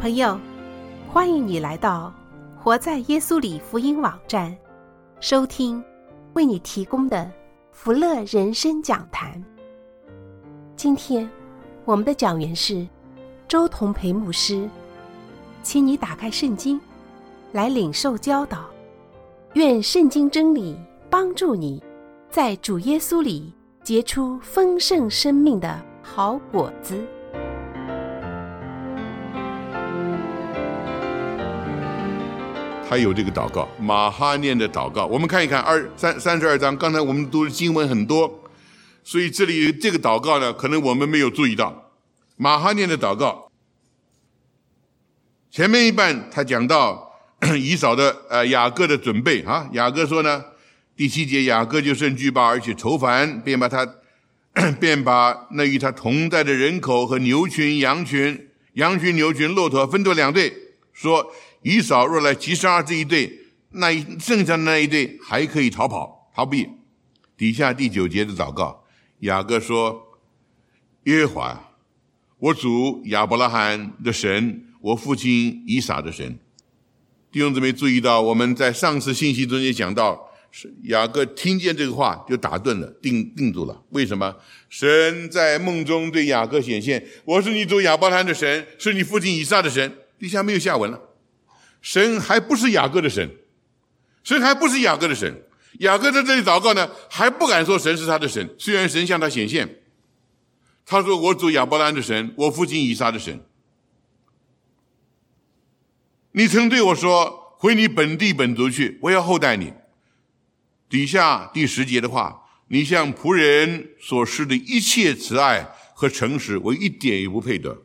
朋友，欢迎你来到活在耶稣里福音网站，收听为你提供的福乐人生讲坛。今天我们的讲员是周同培牧师，请你打开圣经来领受教导，愿圣经真理帮助你在主耶稣里结出丰盛生命的好果子。 他有这个祷告，马哈念的祷告，我们看一看32章。刚才我们读的经文很多，所以这里这个祷告呢，可能我们没有注意到。马哈念的祷告前面一半他讲到以扫的雅各的准备啊，雅各说呢，第7节，雅各就甚惧怕，而且愁烦，便把那与他同在的人口和牛群、羊群、牛群、骆驼分作2队，说以扫若来击杀这一队，那剩下的那一队还可以逃避。底下第9节的祷告，雅各说，耶和华，我主亚伯拉罕的神，我父亲以撒的神。弟兄姊妹注意到，我们在上次信息中也讲到，雅各听见这个话就打盹了，定住了。为什么？神在梦中对雅各显现，我是你主亚伯拉罕的神，是你父亲以撒的神。底下没有下文了。神还不是雅各的神，雅各在这里祷告呢，还不敢说神是他的神，虽然神向他显现，他说我主亚伯拉罕的神，我父亲以撒的神。你曾对我说，回你本地本族去，我要厚待你。底下第10节的话，你向仆人所施的一切慈爱和诚实，我一点也不配得。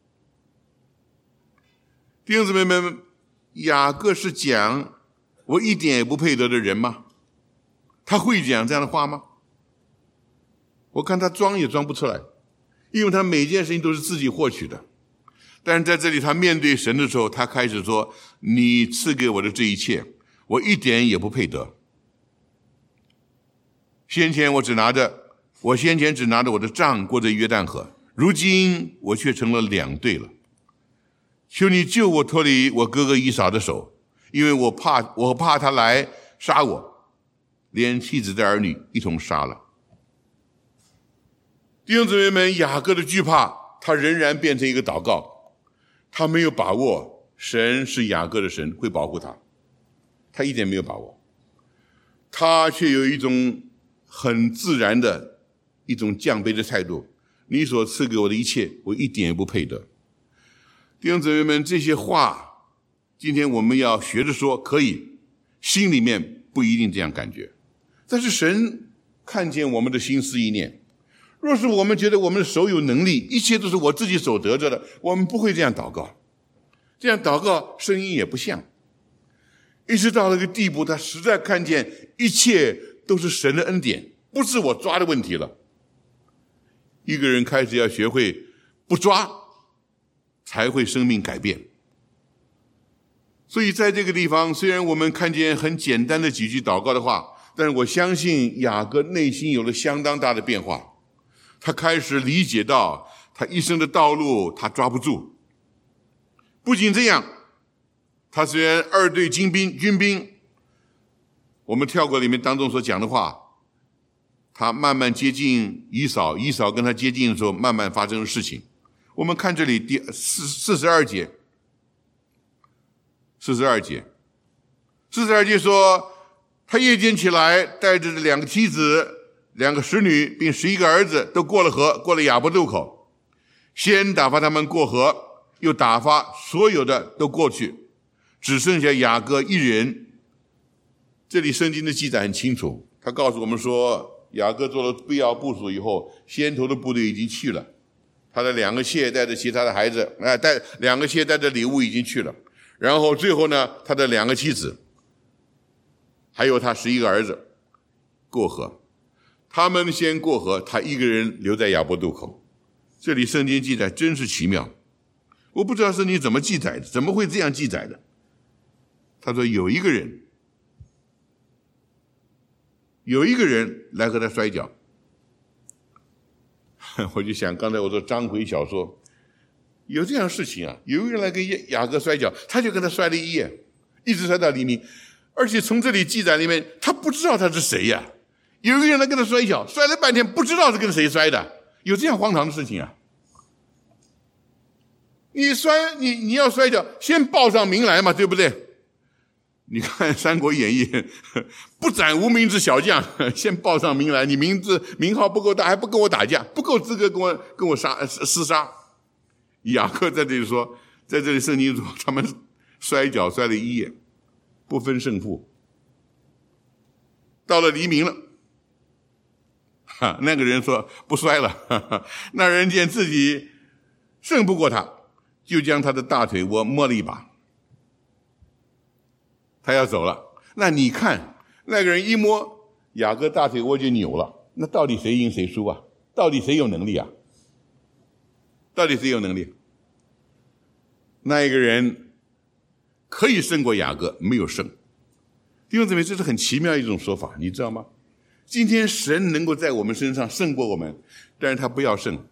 弟兄姊妹们，雅各是讲我一点也不配得的人吗？他会讲这样的话吗？我看他装也装不出来，因为他每件事情都是自己获取的。但是在这里他面对神的时候，他开始说，你赐给我的这一切，我一点也不配得。先前只拿着我的杖过着约旦河，如今我却成了2队了。求你救我脱离我哥哥以扫的手，因为我怕他来杀我，连妻子的儿女一同杀了。弟兄姊妹们，雅各的惧怕，他仍然变成一个祷告。他没有把握神是雅各的神，会保护他，他一点没有把握。他却有一种很自然的一种降卑的态度，你所赐给我的一切，我一点也不配得。弟兄姊妹们，这些话今天我们要学着说，可以，心里面不一定这样感觉，但是神看见我们的心思意念。若是我们觉得我们的手有能力，一切都是我自己手得着的，我们不会这样祷告，这样祷告声音也不像。一直到那个地步，他实在看见一切都是神的恩典，不是我抓的问题了。一个人开始要学会不抓，才会生命改变。所以在这个地方，虽然我们看见很简单的几句祷告的话，但是我相信雅各内心有了相当大的变化。他开始理解到他一生的道路他抓不住。不仅这样，他虽然2队军兵，我们跳过里面当中所讲的话，他慢慢接近以扫跟他接近的时候，慢慢发生的事情。我们看这里第42节说，他夜间起来，带着2个妻子、2个使女，并11个儿子，都过了河，过了雅博渡口。先打发他们过河，又打发所有的都过去，只剩下雅各一人。这里圣经的记载很清楚，他告诉我们说，雅各做了必要部署以后，先头的部队已经去了，他的2个妾带着其他的孩子2个妾带着礼物已经去了，然后最后呢，他的2个妻子还有他11个儿子过河。他们先过河，他一个人留在雅博渡口。这里圣经记载真是奇妙，我不知道圣经怎么记载的，怎么会这样记载的。他说有一个人来和他摔跤。我就想刚才我说章回小说， 有这样的事情啊，有一个人来跟雅各摔跤，他就跟他摔了一夜，一直摔到黎明。而且从这里记载里面，他不知道他是谁呀。有一个人来跟他摔跤，摔了半天不知道是跟谁摔的，有这样荒唐的事情啊。你要摔跤，先报上名来嘛，对不对？你看《三国演义》，不斩无名之小将，先报上名来，你名号不够大，还不跟我打架，不够资格跟我厮杀。雅各在这里说，在这里圣经说他们摔跤摔了一夜，不分胜负。到了黎明了，那个人说不摔了，那人见自己胜不过他，就将他的大腿窝摸了一把，他要走了。那你看那个人一摸，雅各大腿窝就扭了，那到底谁赢谁输啊？到底谁有能力啊？到底谁有能力？那一个人可以胜过雅各，没有胜。弟兄姊妹，这是很奇妙一种说法，你知道吗？今天神能够在我们身上胜过我们，但是他不要胜，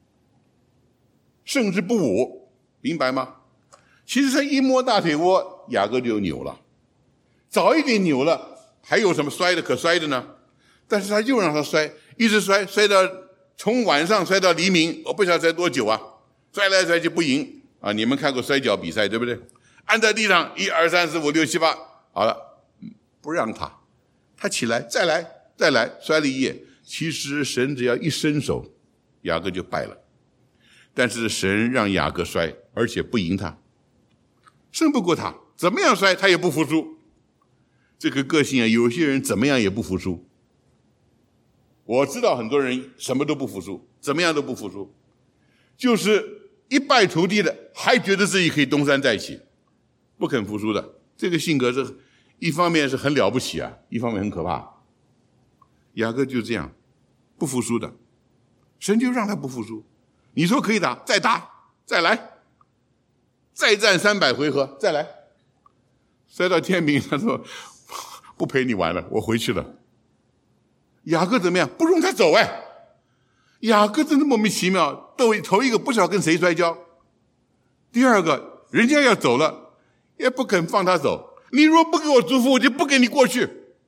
胜之不武，明白吗？其实他一摸大腿窝，雅各就扭了，早一点扭了，还有什么可摔的呢？但是他又让他摔，一直摔到从晚上摔到黎明，我不晓得摔多久啊，摔来摔去不赢啊！你们看过摔跤比赛对不对？按在地上1、2、3、4、5、6、7、8，好了，不让他起来，再来，摔了一夜。其实神只要一伸手，雅各就败了。但是神让雅各摔，而且不赢他，胜不过他，怎么样摔他也不服输。这个个性啊，有些人怎么样也不服输。我知道很多人什么都不服输，怎么样都不服输，就是一败涂地的，还觉得自己可以东山再起，不肯服输的。这个性格是一方面是很了不起啊，一方面很可怕。雅各就这样不服输的，神就让他不服输。你说可以打，再打，再来，再战300回合，再来，摔到天明，他说不陪你玩了，我回去了。雅各怎么样？不容他走哎！雅各真的莫名其妙，头一个不晓得跟谁摔跤，第二个人家要走了也不肯放他走，你若不给我祝福，我就不给你过去。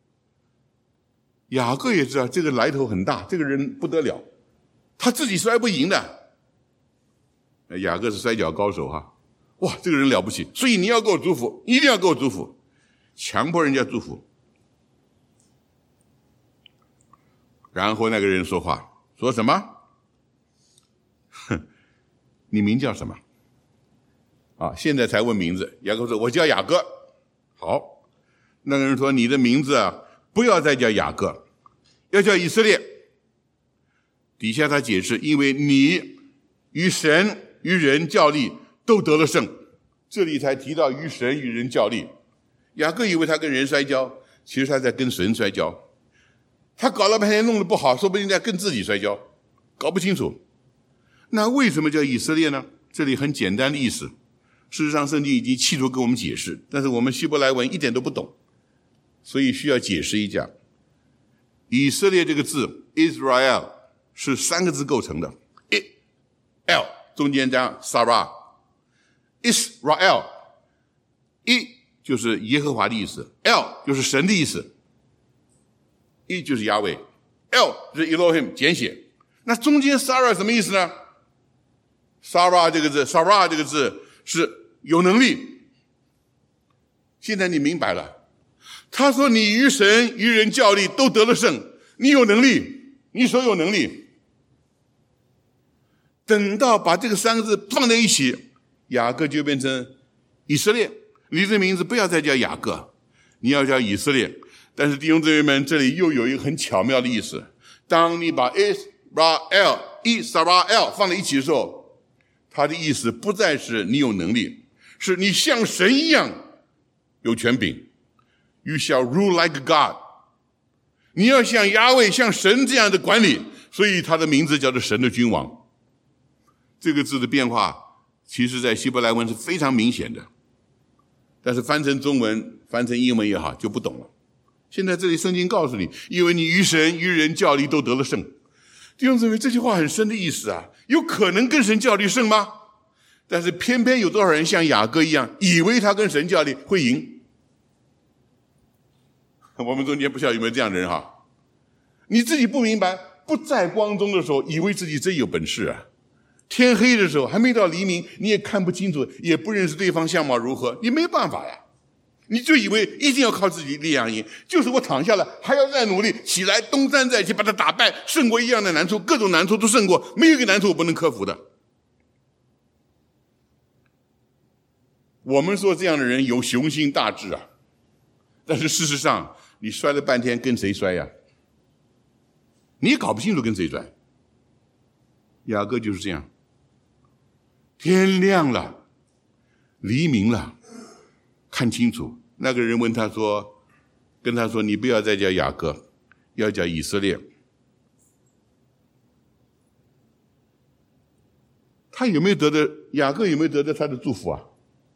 雅各也知道这个来头很大，这个人不得了，他自己摔不赢的。雅各是摔跤高手哈，哇，这个人了不起，所以你要给我祝福，一定要给我祝福，强迫人家祝福。然后那个人说话，说什么？你名叫什么？啊，现在才问名字。雅各说：“我叫雅各。”好，那个人说：“你的名字啊，不要再叫雅各，要叫以色列。”底下他解释：“因为你与神与人较力都得了胜。”这里才提到与神与人较力。雅各以为他跟人摔跤，其实他在跟神摔跤。他搞了半天弄得不好，说不定在跟自己摔跤，搞不清楚。那为什么叫以色列呢？这里很简单的意思，事实上圣经已经企图给我们解释，但是我们希伯来文一点都不懂，所以需要解释一下。以色列这个字 Israel 是3个字构成的， L 中间加 Sarah， Israel， E 就是耶和华的意思， L 就是神的意思，E 就是亚伟， L 就是 Elohim 简写。那中间 Sarah 什么意思呢？ Sarah 这个字是有能力。现在你明白了，他说你与神与人较力都得了胜，你有能力，你手有能力。等到把这个3个字放在一起，雅各就变成以色列。你的名字不要再叫雅各，你要叫以色列。但是弟兄姊妹们，这里又有一个很巧妙的意思，当你把 Israel 放在一起的时候，它的意思不再是你有能力，是你像神一样有权柄。 You shall rule like God， 你要像亚卫像神这样的管理，所以他的名字叫做神的君王。这个字的变化其实在希伯来文是非常明显的，但是翻成中文翻成英文也好就不懂了。现在这里圣经告诉你，因为你与神与人较力都得了胜。弟兄姊妹，这句话很深的意思啊，有可能跟神较力胜吗？ 但是偏偏有多少人像雅各一样，以为他跟神较力会赢？我们中间不晓得有没有这样的人哈？你自己不明白，不在光中的时候，以为自己真有本事啊。天黑的时候，还没到黎明，你也看不清楚，也不认识对方相貌如何，你没办法呀。你就以为一定要靠自己力量赢，就是我躺下来还要再努力起来，东山再起，把他打败，胜过一样的难处，各种难处都胜过，没有一个难处我不能克服的。我们说这样的人有雄心大志啊，但是事实上你摔了半天跟谁摔呀？你也搞不清楚跟谁摔。雅各就是这样，天亮了，黎明了，看清楚。那个人问他说，跟他说，你不要再叫雅各，要叫以色列。他有没有得到雅各有没有得到他的祝福啊？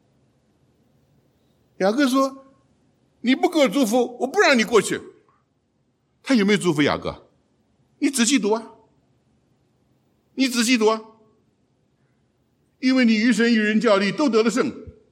雅各说，你不给我祝福，我不让你过去。他有没有祝福雅各？你仔细读啊，你仔细读啊，因为你与神与人较力都得了胜。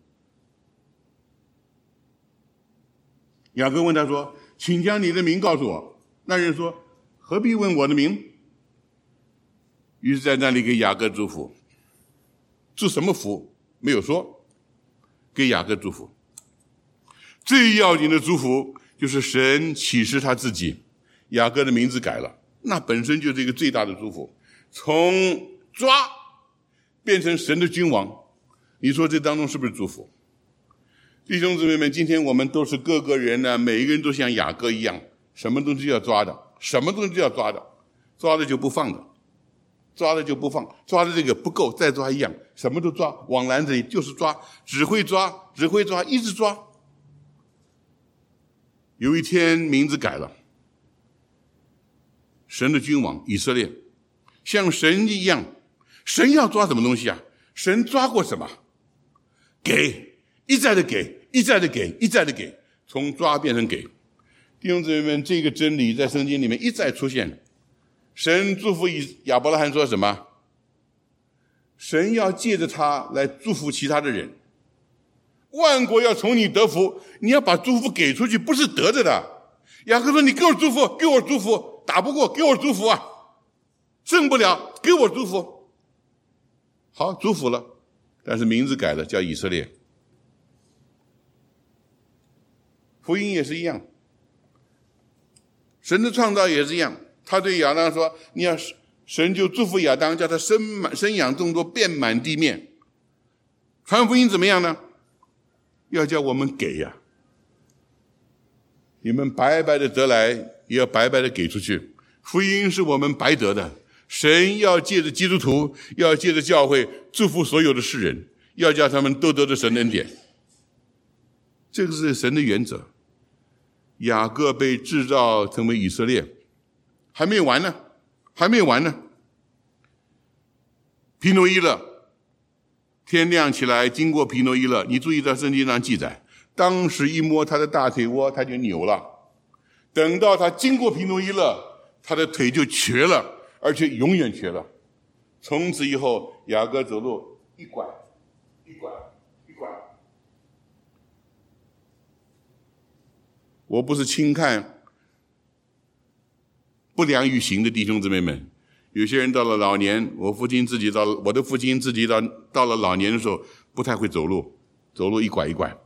雅各问他说，请将你的名告诉我。那人说，何必问我的名？于是在那里给雅各祝福。祝什么福没有说，给雅各祝福。最要紧的祝福就是神启示他自己，雅各的名字改了，那本身就是一个最大的祝福。从抓变成神的君王，你说这当中是不是祝福？弟兄姊妹们，今天我们都是各个人呢，每一个人都像雅各一样，什么东西要抓的，什么东西要抓的，抓了就不放的，抓了就不放，抓的这个不够再抓一样，什么都抓，往篮子里就是抓，只会抓，一直抓。有一天名字改了，神的君王以色列，像神一样，神要抓什么东西啊？神抓过什么？给，一再的给，一再的给，一再的给，从抓变成给。弟兄姊妹们，这个真理在圣经里面一再出现。神祝福亚伯拉罕说什么？神要借着他来祝福其他的人，万国要从你得福，你要把祝福给出去，不是得着的。雅各说，你给我祝福，给我祝福，打不过给我祝福啊，胜不了给我祝福。好，祝福了，但是名字改了，叫以色列。福音也是一样，神的创造也是一样。他对亚当说，你要神就祝福亚当，叫他生养众多，遍满地面。传福音怎么样呢？要叫我们给呀，你们白白的得来，也要白白的给出去。福音是我们白得的，神要借着基督徒，要借着教会祝福所有的世人，要叫他们都得着神的恩典。这个是神的原则。雅各被制造成为以色列，还没完呢，还没完呢。皮诺伊勒，天亮起来经过皮诺伊勒，你注意到圣经上记载，当时一摸他的大腿窝，他就扭了。等到他经过皮诺伊勒，他的腿就瘸了，而且永远瘸了。从此以后，雅各走路一拐一拐一拐。我不是轻看不良于行的弟兄姊妹们，有些人到了老年，我的父亲自己到了老年的时候不太会走路，走路一拐一拐。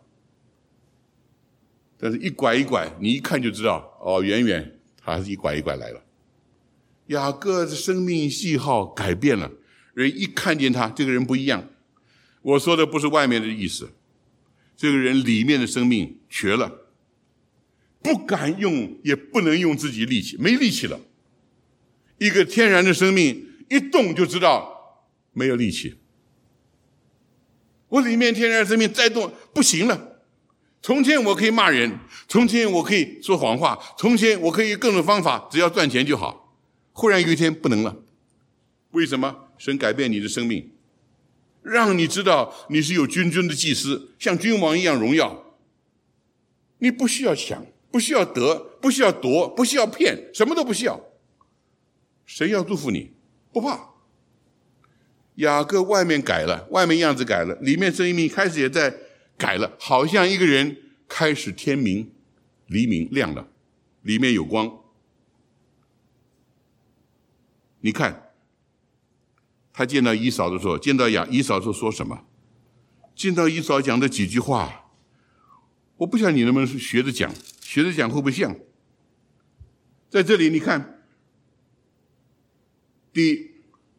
但是一拐一拐，你一看就知道，哦，远远他是一拐一拐来了。雅各的生命喜好改变了，人一看见他，这个人不一样。我说的不是外面的意思，这个人里面的生命瘸了，不敢用也不能用自己力气，没力气了。一个天然的生命一动就知道没有力气。我里面天然的生命再动不行了。从前我可以骂人，从前我可以说谎话，从前我可以各种方法，只要赚钱就好。忽然有一天不能了，为什么？神改变你的生命，让你知道你是有君尊的祭司，像君王一样荣耀。你不需要抢，不需要得，不需要夺，不需要骗，什么都不需要。神要祝福你，不怕。 雅各外面改了，外面样子改了，里面生命开始也在改了，好像一个人开始天明，黎明亮了，里面有光。你看，他见到以扫的时候，见到以扫的时候说什么？见到以扫讲的几句话，我不晓得你能不能学着讲会不会像？在这里你看，第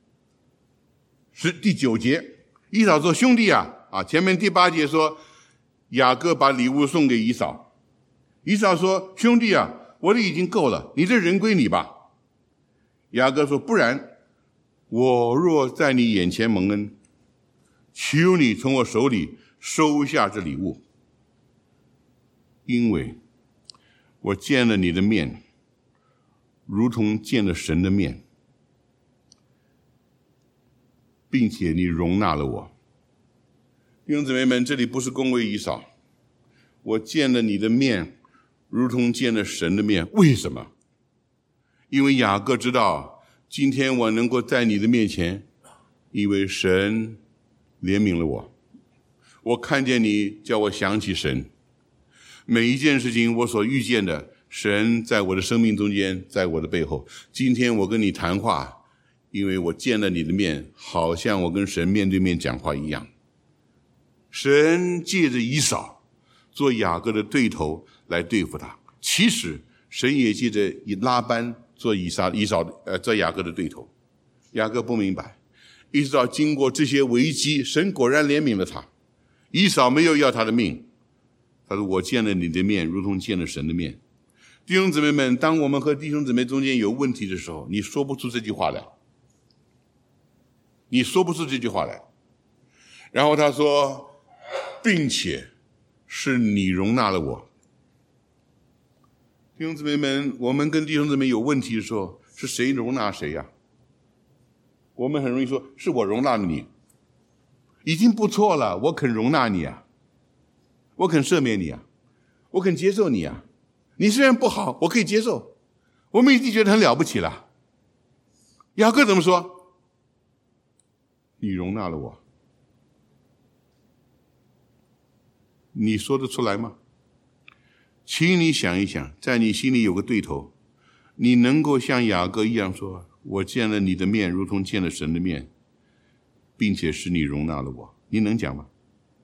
9节，以扫说：“兄弟啊，前面第8节说雅各把礼物送给以扫，以扫说：兄弟啊，我的已经够了，你这人归你吧。雅各说：不然，我若在你眼前蒙恩，求你从我手里收下这礼物，因为我见了你的面，如同见了神的面，并且你容纳了我。”弟兄姊妹们，这里不是恭维以扫，我见了你的面，如同见了神的面。为什么？因为雅各知道，今天我能够在你的面前，因为神怜悯了我。我看见你，叫我想起神。每一件事情我所遇见的，神在我的生命中间，在我的背后。今天我跟你谈话，因为我见了你的面，好像我跟神面对面讲话一样。神借着以扫做雅各的对头来对付他，其实神也借着拉班做做雅各的对头。雅各不明白，一直到经过这些危机，神果然怜悯了他。以扫没有要他的命，他说：我见了你的面，如同见了神的面。弟兄姊妹们，当我们和弟兄姊妹中间有问题的时候，你说不出这句话来，你说不出这句话来。然后他说，并且是你容纳了我。弟兄姊妹们，我们跟弟兄姊妹有问题的时候，是谁容纳谁呀？我们很容易说，是我容纳了你，已经不错了，我肯容纳你啊，我肯赦免你啊，我肯接受你啊。你虽然不好，我可以接受，我们已经觉得很了不起了。雅各怎么说？你容纳了我。你说得出来吗？请你想一想，在你心里有个对头，你能够像雅各一样说，我见了你的面，如同见了神的面，并且是你容纳了我。你能讲吗？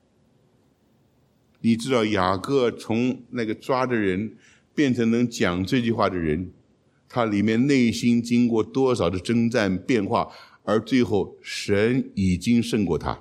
你知道雅各从那个抓的人变成能讲这句话的人，他里面内心经过多少的征战变化，而最后神已经胜过他。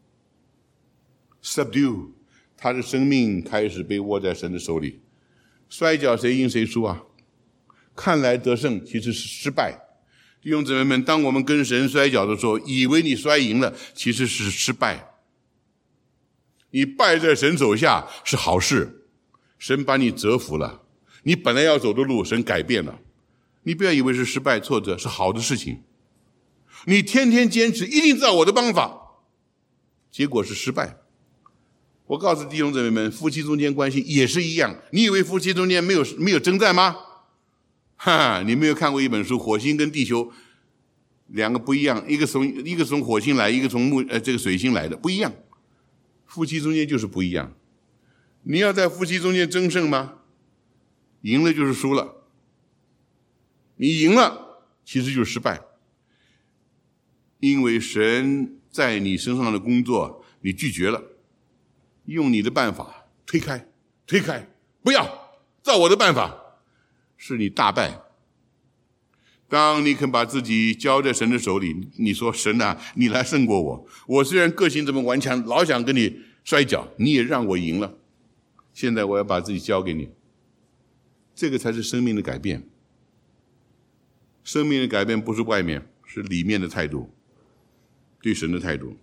Subdue， 他的生命开始被握在神的手里。摔跤谁赢谁输啊？看来得胜其实是失败。弟兄姊妹们，当我们跟神摔跤的时候，以为你摔赢了，其实是失败。你败在神手下是好事，神把你折服了，你本来要走的路神改变了。你不要以为是失败挫折，是好的事情。你天天坚持一定照我的方法，结果是失败。我告诉弟兄姊妹们，夫妻中间关系也是一样。你以为夫妻中间没有征战吗？你没有看过一本书《火星跟地球》，两个不一样，一个从火星来，一个从这个水星来的，不一样。夫妻中间就是不一样。你要在夫妻中间争胜吗？赢了就是输了。你赢了其实就是失败，因为神在你身上的工作你拒绝了，用你的办法推开，不要照我的办法，是你大败。当你肯把自己交在神的手里，你说神啊，你来胜过我，我虽然个性这么顽强，老想跟你摔跤，你也让我赢了，现在我要把自己交给你。这个才是生命的改变。生命的改变不是外面，是里面的态度，对神的态度，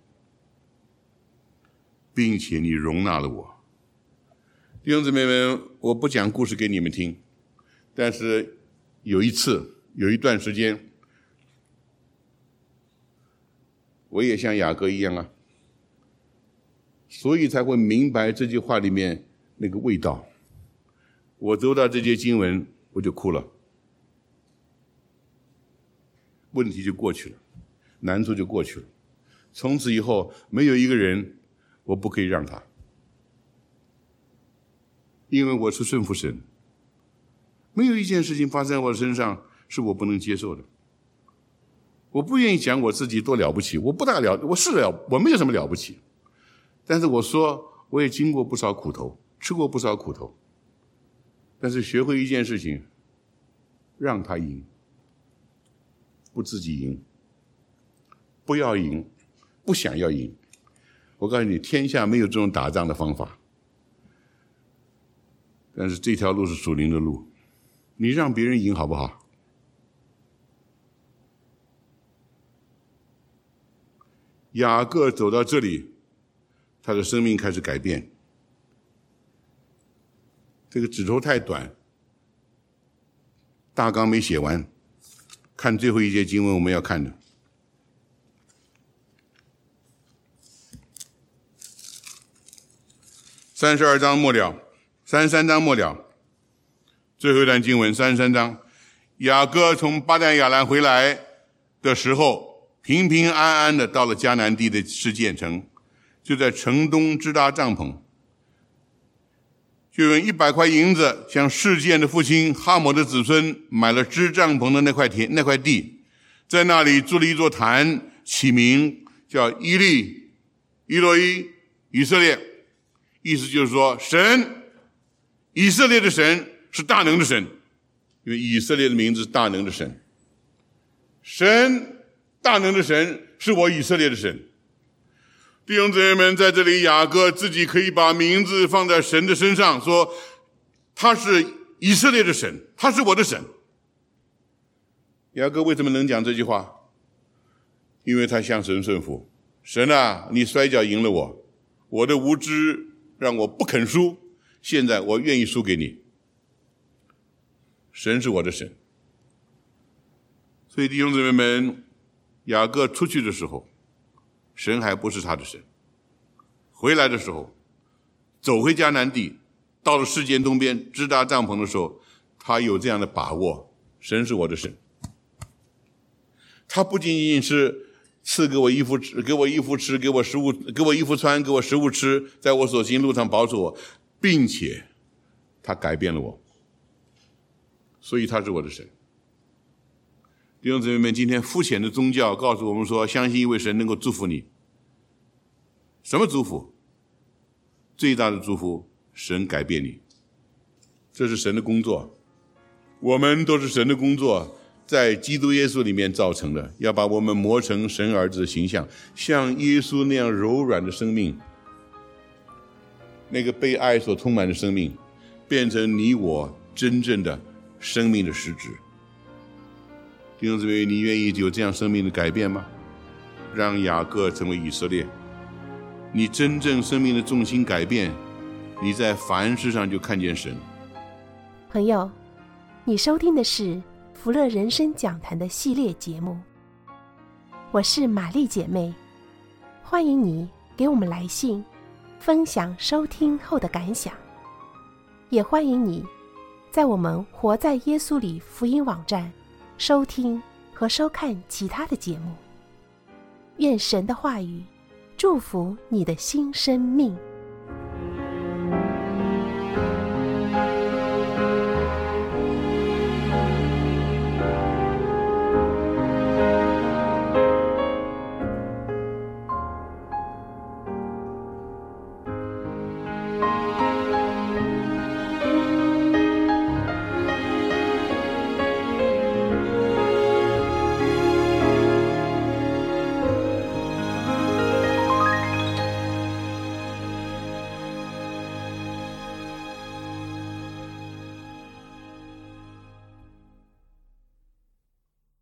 并且你容纳了我。弟兄姊妹们，我不讲故事给你们听，但是有一段时间，我也像雅各一样啊，所以才会明白这句话里面那个味道。我读到这节经文，我就哭了。问题就过去了，难处就过去了。 从此以后没有一个人我不可以让他，因为我是顺服神，没有一件事情发生在我身上是我不能接受的。我不愿意讲我自己多了不起，我不大了，我没有什么了不起，但是我说我也经过不少苦头，吃过不少苦头，但是学会一件事情，让他赢，不自己赢，不要赢，不想要赢。我告诉你，天下没有这种打仗的方法，但是这条路是属灵的路，你让别人赢好不好？雅各走到这里，他的生命开始改变。这个指头太短，大纲没写完，看最后一节经文我们要看的。32章末了，33章末了，最后一段经文33章，雅各从巴旦亚兰回来的时候，平平安安的到了迦南地的示剑城，就在城东支搭帐篷，就用100块银子向示剑的父亲哈摩的子孙买了支帐篷的那块地，在那里筑了一座坛，起名叫伊利伊洛伊以色列，意思就是说神，以色列的神是大能的神，因为以色列的名字是大能的神，神大能的神是我以色列的神。弟兄姊妹们，在这里雅各自己可以把名字放在神的身上，说他是以色列的神，他是我的神。雅各为什么能讲这句话？因为他向神顺服。神啊，你摔跤赢了我，我的无知让我不肯输，现在我愿意输给你。神是我的神。所以弟兄姊妹们，雅各出去的时候，神还不是他的神。回来的时候，走回迦南地，到了示剑东边支搭帐篷的时候，他有这样的把握，神是我的神。他不仅仅是赐给我衣服吃，给我衣服吃，给我食物，给我衣服穿，给我食物吃，在我所行路上保守我，并且他改变了我，所以他是我的神。弟兄姊妹们，今天肤浅的宗教告诉我们说，相信一位神能够祝福你。什么祝福？最大的祝福，神改变你。这是神的工作，我们都是神的工作，在基督耶稣里面造成的，要把我们磨成神儿子的形象，像耶稣那样柔软的生命，那个被爱所充满的生命，变成你我真正的生命的实质。弟兄姊妹，你愿意有这样生命的改变吗？让雅各成为以色列，你真正生命的重心改变，你在凡事上就看见神。 朋友，你收听的是福乐人生讲坛的系列节目，我是玛丽姐妹，欢迎你给我们来信，分享收听后的感想，也欢迎你在我们活在耶稣里福音网站收听和收看其他的节目。愿神的话语祝福你的新生命。